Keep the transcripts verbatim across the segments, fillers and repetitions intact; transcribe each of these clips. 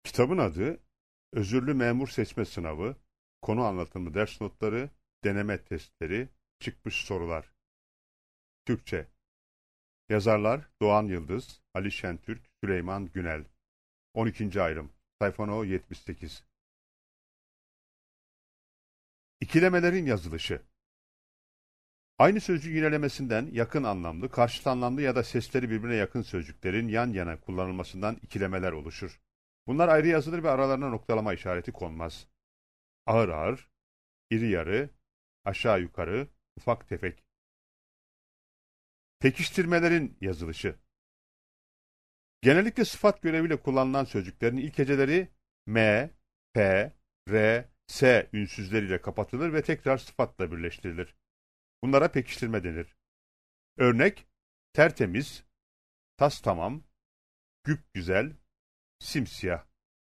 Kitabın adı Özürlü Memur Seçme Sınavı, konu anlatımı ders notları, deneme testleri, çıkmış sorular. Türkçe. Yazarlar Doğan Yıldız, Ali Şentürk, Süleyman Günel. on ikinci ayrım. Sayfa no yetmiş sekiz. İkilemelerin yazılışı. Aynı sözcük yinelemesinden yakın anlamlı, karşıt anlamlı ya da sesleri birbirine yakın sözcüklerin yan yana kullanılmasından ikilemeler oluşur. Bunlar ayrı yazılır ve aralarına noktalama işareti konmaz. Ağır ağır, iri yarı, aşağı yukarı, ufak tefek. Pekiştirmelerin yazılışı. Genellikle sıfat göreviyle kullanılan sözcüklerin ilk heceleri m, p, r, s ünsüzleriyle kapatılır ve tekrar sıfatla birleştirilir. Bunlara pekiştirme denir. Örnek: tertemiz, tas tamam, güp güzel, simsiyah.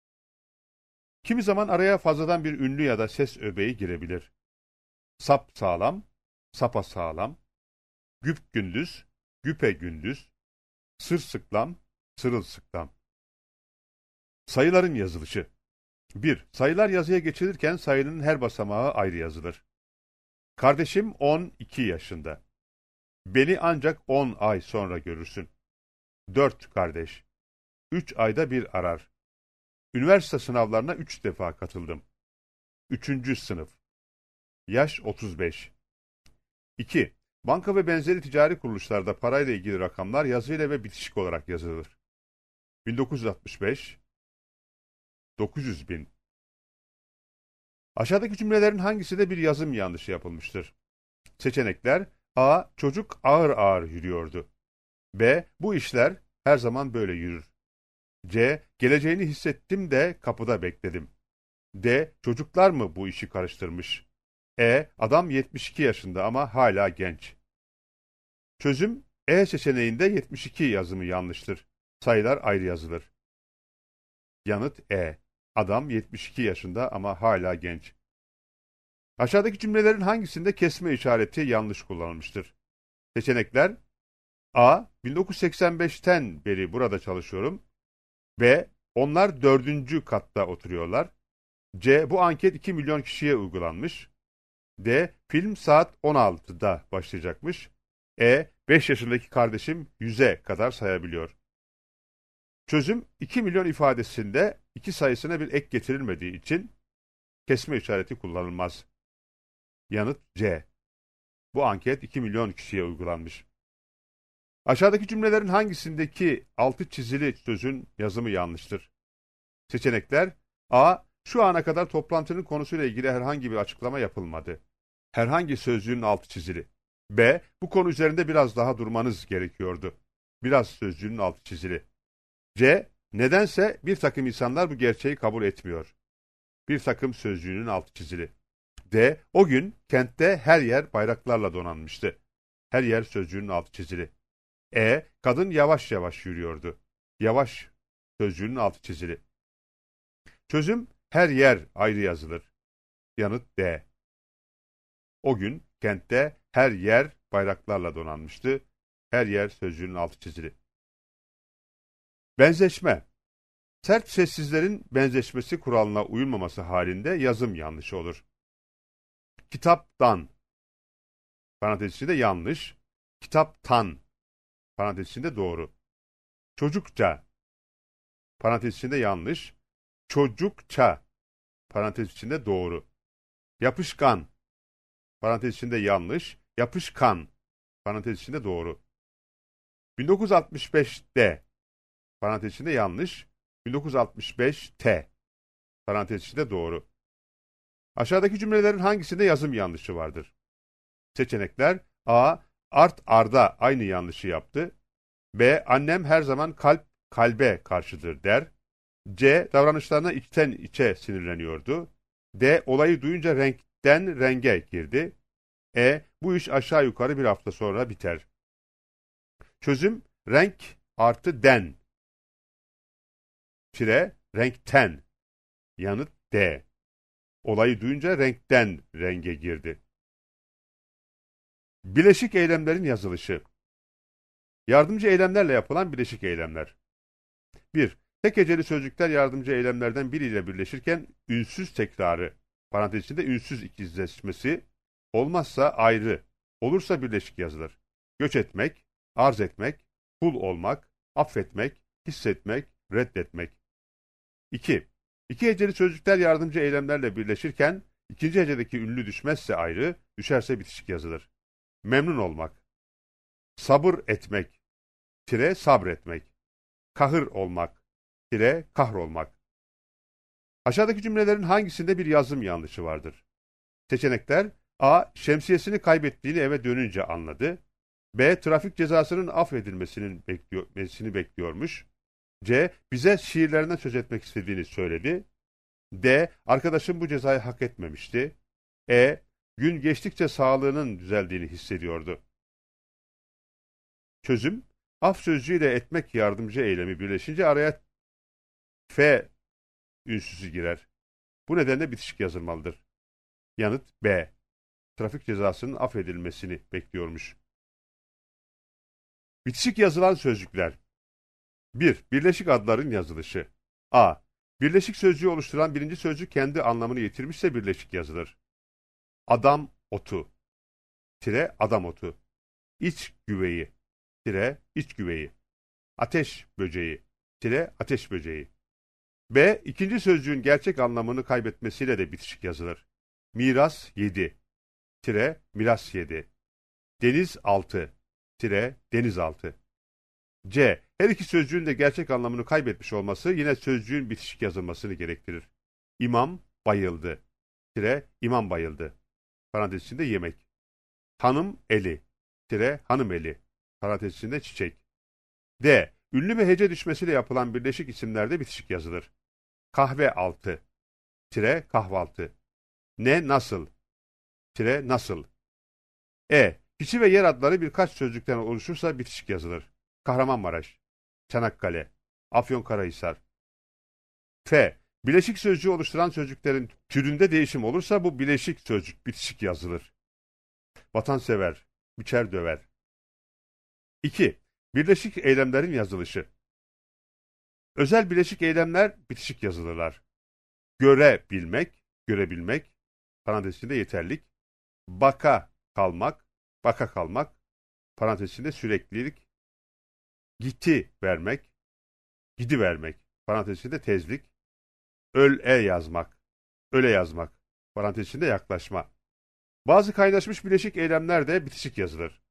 Kimi zaman araya fazladan bir ünlü ya da ses öbeği girebilir. Sap sağlam, sapa sağlam, güp gündüz, güpe gündüz, sırsıklam, sırılsıklam. Sayıların yazılışı. bir. Sayılar yazıya geçilirken sayının her basamağı ayrı yazılır. Kardeşim on iki yaşında. Beni ancak on ay sonra görürsün. Dört kardeş. Üç ayda bir arar. Üniversite sınavlarına üç defa katıldım. Üçüncü sınıf. Yaş otuz beş. iki. Banka ve benzeri ticari kuruluşlarda parayla ilgili rakamlar yazıyla ve bitişik olarak yazılır. bin dokuz yüz altmış beş, dokuz yüz bin. Aşağıdaki cümlelerin hangisinde bir yazım yanlışı yapılmıştır? Seçenekler: A. Çocuk ağır ağır yürüyordu. B. Bu işler her zaman böyle yürür. C. Geleceğini hissettim de kapıda bekledim. D. Çocuklar mı bu işi karıştırmış? E. Adam yetmiş iki yaşında ama hala genç. Çözüm: E seçeneğinde yetmiş iki yazımı yanlıştır. Sayılar ayrı yazılır. Yanıt E. Adam yetmiş iki yaşında ama hala genç. Aşağıdaki cümlelerin hangisinde kesme işareti yanlış kullanılmıştır? Seçenekler: A. bin dokuz yüz seksen beşten beri burada çalışıyorum. B. Onlar dördüncü katta oturuyorlar. C. Bu anket iki milyon kişiye uygulanmış. D. Film saat on altıda başlayacakmış. E. beş yaşındaki kardeşim yüze kadar sayabiliyor. Çözüm: iki milyon ifadesinde iki sayısına bir ek getirilmediği için kesme işareti kullanılmaz. Yanıt C. Bu anket iki milyon kişiye uygulanmış. Aşağıdaki cümlelerin hangisindeki altı çizili sözün yazımı yanlıştır? Seçenekler: A. Şu ana kadar toplantının konusuyla ilgili herhangi bir açıklama yapılmadı. Herhangi sözcüğün altı çizili. B. Bu konu üzerinde biraz daha durmanız gerekiyordu. Biraz sözcüğünün altı çizili. C. Nedense bir takım insanlar bu gerçeği kabul etmiyor. Bir takım sözcüğünün altı çizili. D. O gün kentte her yer bayraklarla donanmıştı. Her yer sözcüğünün altı çizili. E. Kadın yavaş yavaş yürüyordu. Yavaş sözcüğünün altı çizili. Çözüm: her yer ayrı yazılır. Yanıt D. O gün kentte her yer bayraklarla donanmıştı. Her yer sözcüğünün altı çizili. Benzeşme. Sert sessizlerin benzeşmesi kuralına uyulmaması halinde yazım yanlışı olur. Kitaptan, parantez içinde yanlış. Kitaptan, parantez içinde doğru. Çocukça, parantez içinde yanlış. Çocukça, parantez içinde doğru. Yapışkan, parantez içinde yanlış. Yapışkan, parantez içinde doğru. bin dokuz yüz altmış beşte, parantez içinde yanlış. bin dokuz yüz altmış beşte, parantez içinde doğru. Aşağıdaki cümlelerin hangisinde yazım yanlışı vardır? Seçenekler: A. Art arda aynı yanlışı yaptı. B. Annem her zaman kalp kalbe karşıdır der. C. Davranışlarına içten içe sinirleniyordu. D. Olayı duyunca renkten renge girdi. E. Bu iş aşağı yukarı bir hafta sonra biter. Çözüm: renk artı den. Tire renkten. Yanıt D. Olayı duyunca renkten renge girdi. Bileşik eylemlerin yazılışı. Yardımcı eylemlerle yapılan bileşik eylemler. bir. Tek heceli sözcükler yardımcı eylemlerden biriyle birleşirken ünsüz tekrarı, parantez içinde ünsüz ikizleşmesi, olmazsa ayrı, olursa birleşik yazılır. Göç etmek, arz etmek, kul olmak, affetmek, hissetmek, reddetmek. İki. İki heceli sözcükler yardımcı eylemlerle birleşirken ikinci hecedeki ünlü düşmezse ayrı, düşerse bitişik yazılır. Memnun olmak, sabır etmek, tire sabretmek, kahır olmak, tire kahrolmak. Aşağıdaki cümlelerin hangisinde bir yazım yanlışı vardır? Seçenekler: A. Şemsiyesini kaybettiğini eve dönünce anladı. B. Trafik cezasının affedilmesini bekliyor, bekliyormuş. C. Bize şiirlerinden söz etmek istediğini söyledi. D. Arkadaşım bu cezayı hak etmemişti. E. Gün geçtikçe sağlığının düzeldiğini hissediyordu. Çözüm: Af sözcüğüyle etmek yardımcı eylemi birleşince araya F ünsüzü girer. Bu nedenle bitişik yazılmalıdır. Yanıt B. Trafik cezasının affedilmesini bekliyormuş. Bitişik yazılan sözcükler. bir. Birleşik adların yazılışı. A. Birleşik sözcüğü oluşturan birinci sözcük kendi anlamını yitirmişse birleşik yazılır. Adam otu, tire adam otu. İç güveyi, tire iç güveyi. Ateş böceği, tire ateş böceği. B. İkinci sözcüğün gerçek anlamını kaybetmesiyle de bitişik yazılır. Miras yedi, tire miras yedi. Deniz altı, tire denizaltı. C. Her iki sözcüğün de gerçek anlamını kaybetmiş olması yine sözcüğün bitişik yazılmasını gerektirir. İmam bayıldı, tire imam bayıldı. Parantez içinde yemek. Hanım eli, tire hanım eli. Parantez içinde çiçek. D. Ünlü ve hece düşmesiyle yapılan birleşik isimlerde bitişik yazılır. Kahve altı, tire kahvaltı. Ne nasıl, tire nasıl. E. Kişi ve yer adları birkaç sözcükten oluşursa bitişik yazılır. Kahramanmaraş, Çanakkale, Afyonkarahisar. F. Bileşik sözcüğü oluşturan sözcüklerin türünde değişim olursa bu bileşik sözcük bitişik yazılır. Vatansever, biçer döver. iki. Birleşik eylemlerin yazılışı. Özel bileşik eylemler bitişik yazılırlar. Görebilmek, görebilmek, parantez içinde yeterlik. Baka kalmak, baka kalmak, parantez içinde süreklilik. Giti vermek, gidi vermek, parantez içinde tezlik. Öl-e yazmak, öle yazmak, parantez içinde yaklaşma. Bazı kaynaşmış bileşik eylemler de bitişik yazılır.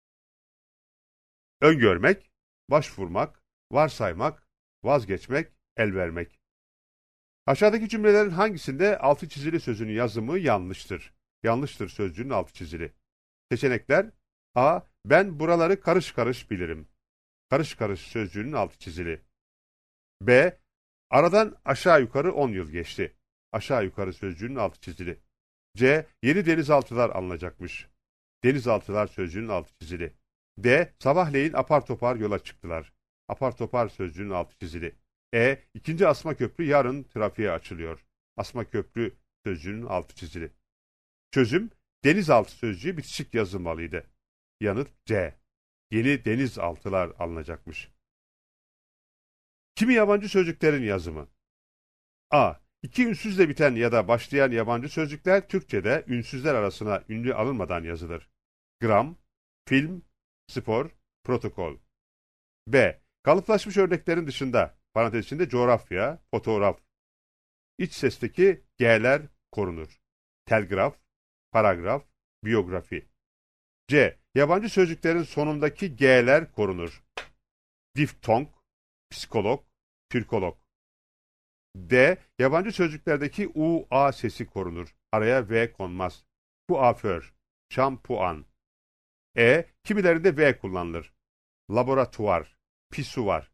Öngörmek, başvurmak, varsaymak, vazgeçmek, el vermek. Aşağıdaki cümlelerin hangisinde altı çizili sözünün yazımı yanlıştır? Yanlıştır sözcüğünün altı çizili. Seçenekler: A. Ben buraları karış karış bilirim. Karış karış sözcüğünün altı çizili. B. Aradan aşağı yukarı on yıl geçti. Aşağı yukarı sözcüğünün altı çizili. C. Yeni denizaltılar alınacakmış. Denizaltılar sözcüğünün altı çizili. D. Sabahleyin apar topar yola çıktılar. Apar topar sözcüğünün altı çizili. E. İkinci asma köprü yarın trafiğe açılıyor. Asma köprü sözcüğünün altı çizili. Çözüm: denizaltı sözcüğü bitişik yazılmalıydı. Yanıt C. Yeni denizaltılar alınacakmış. Kimi yabancı sözcüklerin yazımı. A. İki ünsüzle biten ya da başlayan yabancı sözcükler Türkçe'de ünsüzler arasına ünlü alınmadan yazılır. Gram, film, spor, protokol. B. Kalıplaşmış örneklerin dışında, parantez içinde coğrafya, fotoğraf. İç sesteki G'ler korunur. Telgraf, paragraf, biyografi. C. Yabancı sözcüklerin sonundaki G'ler korunur. Diftong, psikolog, Türkolog. D. Yabancı sözcüklerdeki U, A sesi korunur. Araya V konmaz. Kuaför, şampuan. E. Kimilerinde V kullanılır. Laboratuvar, pisuvar.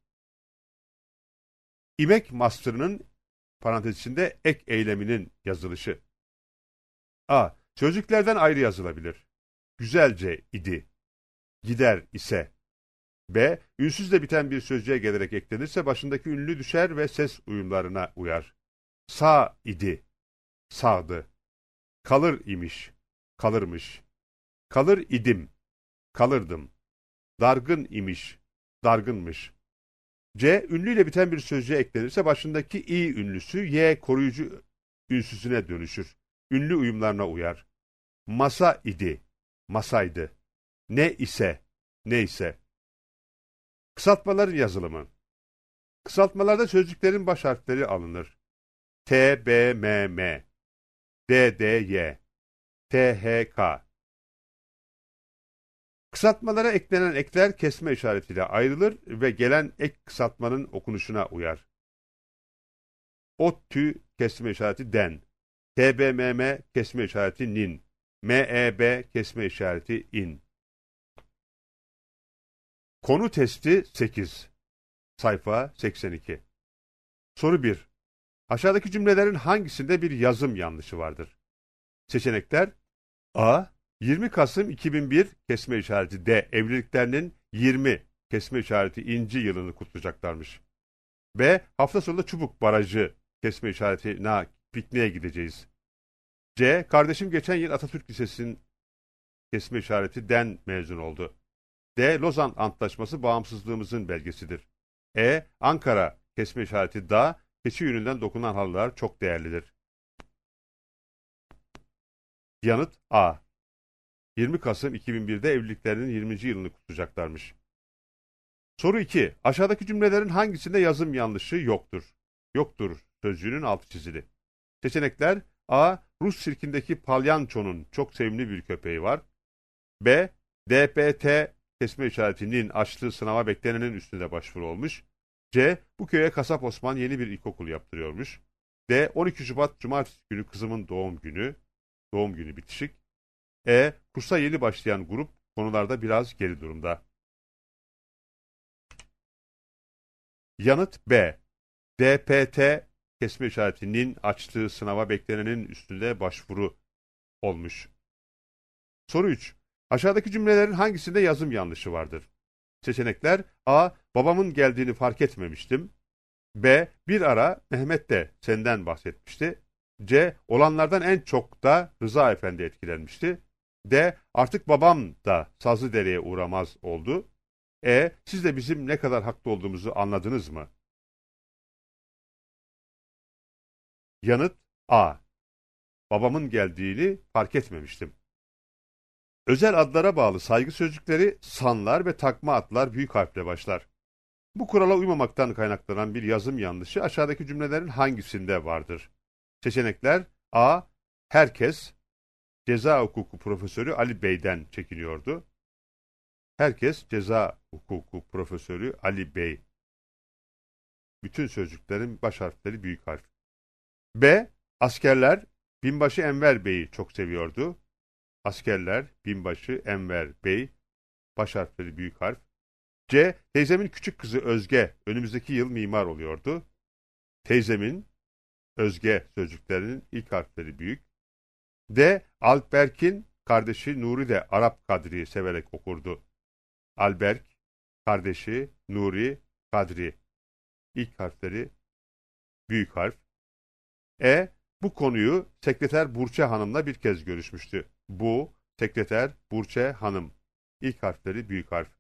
İmek master'ının parantez içinde ek eyleminin yazılışı. A. Sözcüklerden ayrı yazılabilir. Güzelce idi. Gider ise. B. Ünsüzle biten bir sözcüğe gelerek eklenirse başındaki ünlü düşer ve ses uyumlarına uyar. Sağ idi. Sağdı. Kalır imiş. Kalırmış. Kalır idim. Kalırdım. Dargın imiş. Dargınmış. C. Ünlüyle biten bir sözcüğe eklenirse başındaki i ünlüsü y koruyucu ünsüzüne dönüşür. Ünlü uyumlarına uyar. Masa idi, masaydı. Ne ise, neyse. Kısaltmaların yazılımı. Kısaltmalarda sözcüklerin baş harfleri alınır. T, B, M, M, D, D, Y, T, H, K. Kısaltmalara eklenen ekler kesme işaretiyle ayrılır ve gelen ek kısaltmanın okunuşuna uyar. ODTÜ kesme işareti den, T B M M kesme işareti nin, M E B kesme işareti in. Konu testi sekiz. Sayfa seksen iki. Soru bir. Aşağıdaki cümlelerin hangisinde bir yazım yanlışı vardır? Seçenekler: A. yirmi Kasım iki bin bir kesme işareti D. Evliliklerinin yirmi kesme işareti inci yılını kutlayacaklarmış. B. Hafta sonu Çubuk Barajı kesme işareti na pikniğe gideceğiz. C. Kardeşim geçen yıl Atatürk Lisesi'nin kesme işareti den mezun oldu. D. Lozan Antlaşması bağımsızlığımızın belgesidir. E. Ankara kesme işareti da keçi yününden dokunan halılar çok değerlidir. Yanıt A. yirmi Kasım iki bin birde evliliklerinin yirminci yılını kutlayacaklarmış. Soru iki. Aşağıdaki cümlelerin hangisinde yazım yanlışı yoktur? Yoktur sözcüğünün altı çizili. Seçenekler: A. Rus sirkindeki palyançonun çok sevimli bir köpeği var. B. D P T kesme işaretinin açtığı sınava beklenenin üstünde başvuru olmuş. C. Bu köye Kasap Osman yeni bir ilkokul yaptırıyormuş. D. on iki Şubat Cumartesi günü kızımın doğum günü. Doğum günü bitişik. E. Kursa yeni başlayan grup konularda biraz geri durumda. Yanıt B. D P T kesme işaretinin açtığı sınava beklenenin üstünde başvuru olmuş. Soru üç. Aşağıdaki cümlelerin hangisinde yazım yanlışı vardır? Seçenekler: A. Babamın geldiğini fark etmemiştim. B. Bir ara Mehmet de senden bahsetmişti. C. Olanlardan en çok da Rıza Efendi etkilenmişti. D. Artık babam da Sazlıdere'ye uğramaz oldu. E. Siz de bizim ne kadar haklı olduğumuzu anladınız mı? Yanıt A. Babamın geldiğini fark etmemiştim. Özel adlara bağlı saygı sözcükleri sanlar ve takma adlar büyük harfle başlar. Bu kurala uymamaktan kaynaklanan bir yazım yanlışı aşağıdaki cümlelerin hangisinde vardır? Seçenekler: A. Herkes ceza hukuku profesörü Ali Bey'den çekiniyordu. Herkes ceza hukuku profesörü Ali Bey. Bütün sözcüklerin baş harfleri büyük harf. B. Askerler binbaşı Enver Bey'i çok seviyordu. Askerler binbaşı Enver Bey. Baş harfleri büyük harf. C. Teyzemin küçük kızı Özge önümüzdeki yıl mimar oluyordu. Teyzemin, Özge sözcüklerinin ilk harfleri büyük. D. Alberk'in kardeşi Nuri de Arap Kadri'yi severek okurdu. Alberk, kardeşi Nuri, Kadri. İlk harfleri büyük harf. E. Bu konuyu sekreter Burçe Hanım'la bir kez görüşmüştü. Bu, sekreter Burçe Hanım. İlk harfleri büyük harf.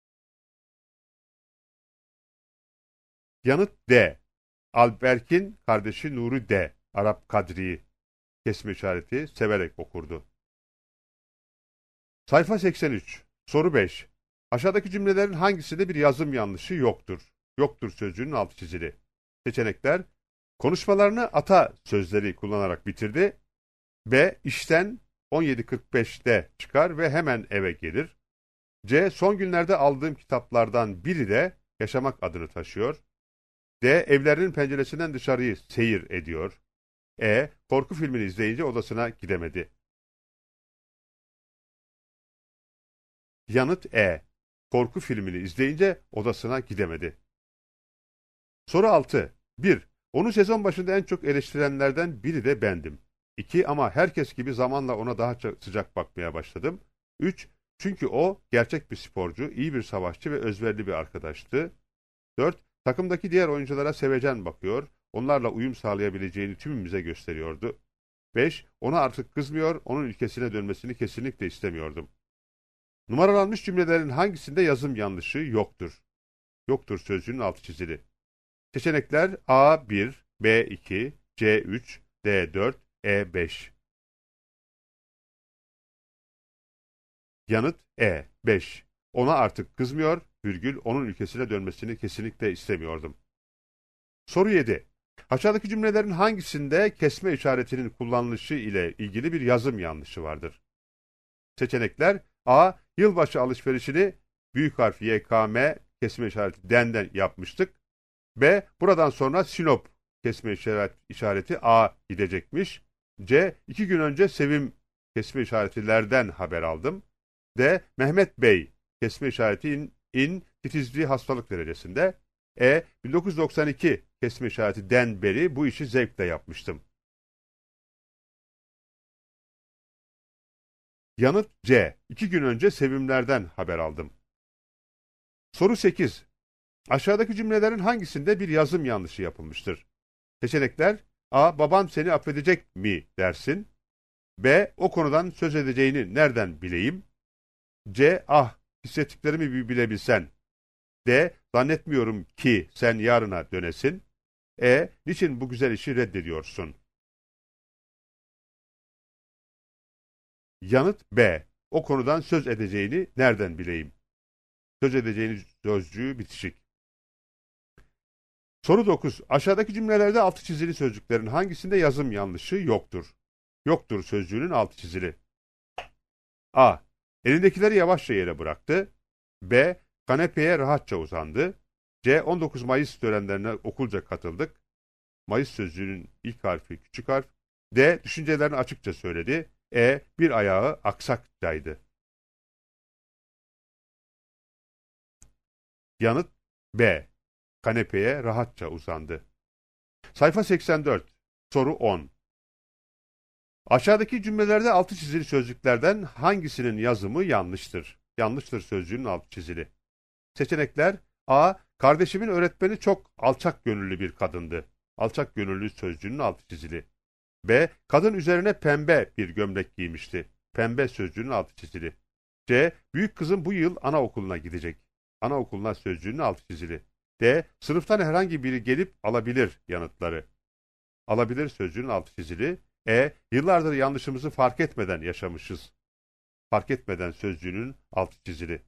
Yanıt D. Alberk'in kardeşi Nuri de Arap Kadri'yi kesme işareti severek okurdu. Sayfa seksen üç. Soru beş. Aşağıdaki cümlelerin hangisinde bir yazım yanlışı yoktur? Yoktur sözcüğünün altı çizili. Seçenekler: konuşmalarını ata sözleri kullanarak bitirdi. B. İşten on yedi kırk beşte çıkar ve hemen eve gelir. C. Son günlerde aldığım kitaplardan biri de Yaşamak adını taşıyor. D. Evlerinin penceresinden dışarıyı seyir ediyor. E. Korku filmini izleyince odasına gidemedi. Yanıt E. Korku filmini izleyince odasına gidemedi. Soru altı. bir. Onu sezon başında en çok eleştirenlerden biri de bendim. iki. Ama herkes gibi zamanla ona daha sıcak bakmaya başladım. üç. Çünkü o gerçek bir sporcu, iyi bir savaşçı ve özverili bir arkadaştı. dört. Takımdaki diğer oyunculara sevecen bakıyor, onlarla uyum sağlayabileceğini tümümüze gösteriyordu. beş. Ona artık kızmıyor, onun ülkesine dönmesini kesinlikle istemiyordum. Numaralanmış cümlelerin hangisinde yazım yanlışı yoktur? yoktur sözcüğünün altı çizili. Seçenekler A bir, B iki, C üç, D dört, E beş. Yanıt E beş. Ona artık kızmıyor, virgül, onun ülkesine dönmesini kesinlikle istemiyordum. Soru yedi. Aşağıdaki cümlelerin hangisinde kesme işaretinin kullanılışı ile ilgili bir yazım yanlışı vardır? Seçenekler A. Yılbaşı alışverişini büyük harf Y K M kesme işareti D'den yapmıştık. B. Buradan sonra Sinop kesme işaret, işareti A gidecekmiş. C. İki gün önce Sevim kesme işaretilerden haber aldım. D. Mehmet Bey kesme işareti in, in titizliği hastalık derecesinde. E. bin dokuz yüz doksan iki kesme işareti den beri bu işi zevkle yapmıştım. Yanıt C. İki gün önce Sevimlerden haber aldım. Soru sekiz. Aşağıdaki cümlelerin hangisinde bir yazım yanlışı yapılmıştır? Seçenekler A. Babam seni affedecek mi dersin. B. O konudan söz edeceğini nereden bileyim? C. Ah, hissettiklerimi bir bilebilsen. D. Zannetmiyorum ki sen yarına dönesin. E. Niçin bu güzel işi reddediyorsun? Yanıt B. O konudan söz edeceğini nereden bileyim? Söz edeceğini sözcüğü bitişik. Soru dokuz. Aşağıdaki cümlelerde altı çizili sözcüklerin hangisinde yazım yanlışı yoktur? Yoktur sözcüğünün altı çizili. A. Elindekileri yavaşça yere bıraktı. B. Kanepeye rahatça uzandı. C. on dokuz Mayıs törenlerine okulca katıldık. Mayıs sözcüğünün ilk harfi küçük harf. D. Düşüncelerini açıkça söyledi. E. Bir ayağı aksakçaydı. Yanıt B. Kanepeye rahatça uzandı. Sayfa seksen dört. Soru on. Aşağıdaki cümlelerde altı çizili sözcüklerden hangisinin yazımı yanlıştır? Yanlıştır sözcüğünün altı çizili. Seçenekler A. Kardeşimin öğretmeni çok alçak gönüllü bir kadındı. Alçak gönüllü sözcüğünün altı çizili. B. Kadın üzerine pembe bir gömlek giymişti. Pembe sözcüğünün altı çizili. C. Büyük kızım bu yıl anaokuluna gidecek. Anaokuluna sözcüğünün altı çizili. D. Sınıftan herhangi biri gelip alabilir yanıtları. Alabilir sözcüğünün altı çizili. E. Yıllardır yanlışımızı fark etmeden yaşamışız. Fark etmeden sözcüğünün altı çizili.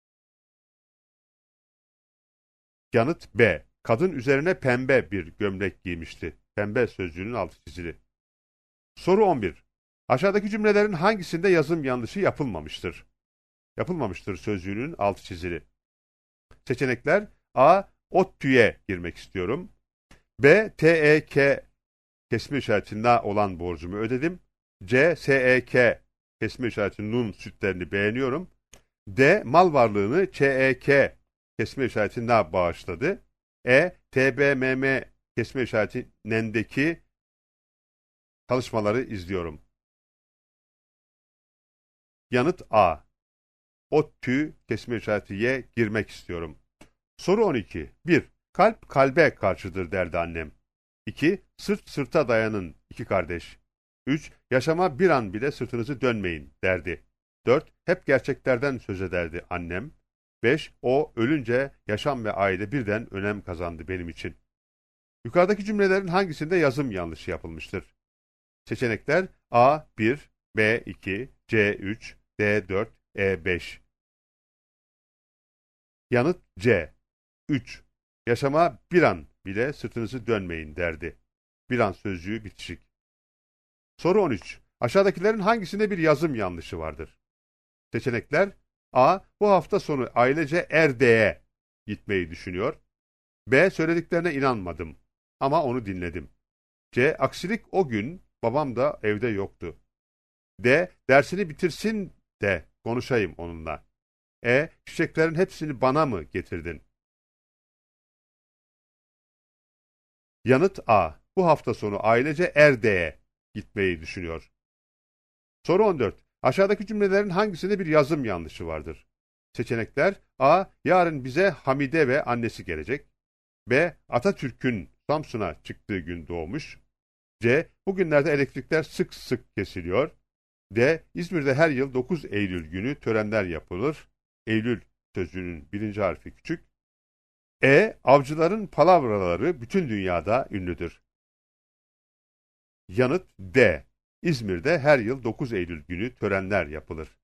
Yanıt B. Kadın üzerine pembe bir gömlek giymişti. Pembe sözcüğünün altı çizili. Soru on bir. Aşağıdaki cümlelerin hangisinde yazım yanlışı yapılmamıştır? Yapılmamıştır sözcüğünün altı çizili. Seçenekler A. ODTÜ'ye girmek istiyorum. B. T E K kesme işaretinde olan borcumu ödedim. C. S E K kesme işareti nun sütlerini beğeniyorum. D. Mal varlığını Ç E K kesme işaretinde bağışladı. E. T B M M kesme işaretindeki çalışmaları izliyorum. Yanıt A. ODTÜ kesme işareti Y girmek istiyorum. Soru on iki. bir. Kalp kalbe karşıdır derdi annem. iki. Sırt sırta dayanın iki kardeş. üç. Yaşama bir an bile sırtınızı dönmeyin derdi. dört. Hep gerçeklerden söz ederdi annem. beş. O ölünce yaşam ve aile birden önem kazandı benim için. Yukarıdaki cümlelerin hangisinde yazım yanlışı yapılmıştır? Seçenekler A bir, B iki, C üç, D dört, E beş. Yanıt C. üç. Yaşama bir an bile sırtınızı dönmeyin derdi. Bir an sözcüğü bitişik. Soru on üç. Aşağıdakilerin hangisinde bir yazım yanlışı vardır? Seçenekler A. Bu hafta sonu ailece Erde'ye gitmeyi düşünüyor. B. Söylediklerine inanmadım ama onu dinledim. C. Aksilik o gün babam da evde yoktu. D. Dersini bitirsin de konuşayım onunla. E. Çiçeklerin hepsini bana mı getirdin? Yanıt A. Bu hafta sonu ailece Erde'ye gitmeyi düşünüyor. Soru on dört. Aşağıdaki cümlelerin hangisinde bir yazım yanlışı vardır? Seçenekler A. Yarın bize Hamide ve annesi gelecek. B. Atatürk'ün Samsun'a çıktığı gün doğmuş. C. Bugünlerde elektrikler sık sık kesiliyor. D. İzmir'de her yıl dokuz Eylül günü törenler yapılır. Eylül sözcüğünün birinci harfi küçük. E. Avcıların palavraları bütün dünyada ünlüdür. Yanıt D. İzmir'de her yıl dokuz Eylül günü törenler yapılır.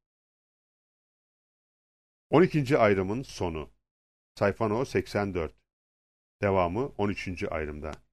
on ikinci ayrımın sonu. Sayfa no seksen dört. Devamı on üçüncü ayrımda.